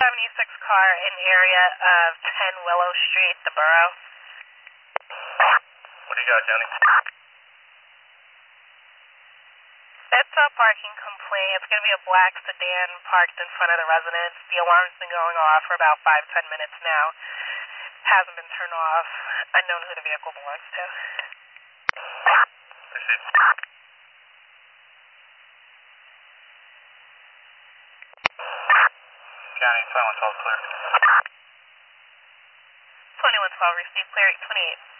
76 car in area of 10 Willow Street, the borough. What do you got, Johnny? It's a parking complaint. It's going to be a black sedan parked in front of the residence. The alarm's been going off for about 5-10 minutes now. Hasn't been turned off. Unknown who the vehicle belongs to. Received. County 2112 clear. 2112 received clear 828.